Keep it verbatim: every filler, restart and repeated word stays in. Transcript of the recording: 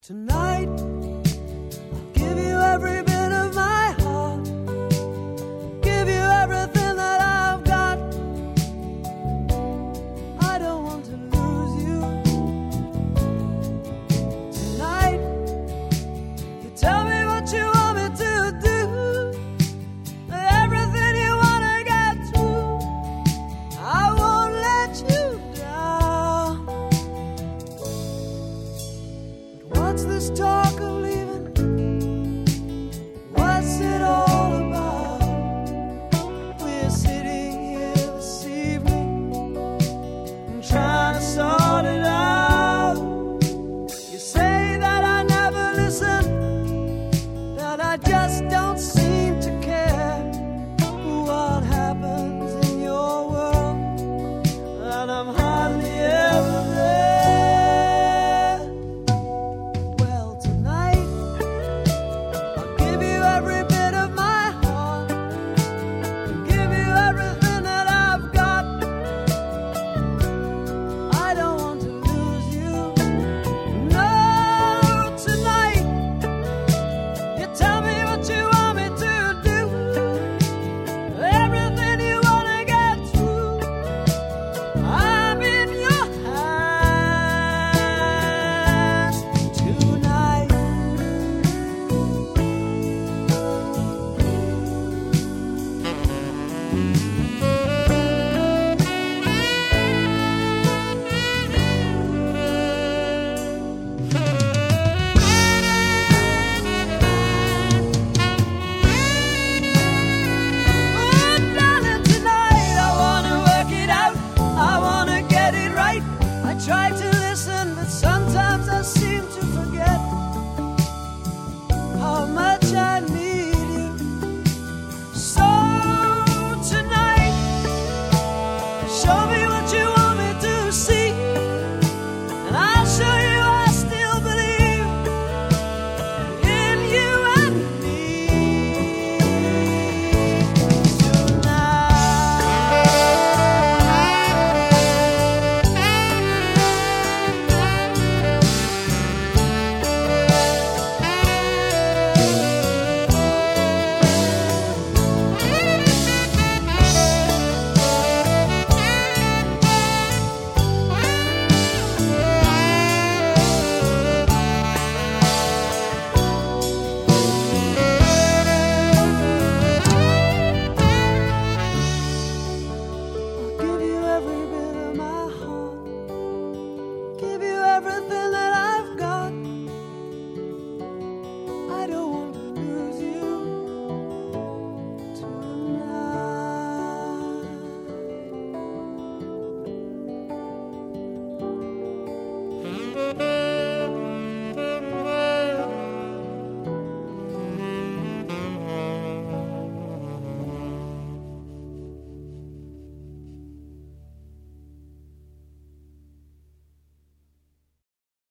Tonight, I'll give you every bit of my heart, give you everything that I've got. I don't want to lose you. Tonight, you tell me what you want me to do, everything you want to get through. I won't let you down. But what's this talk of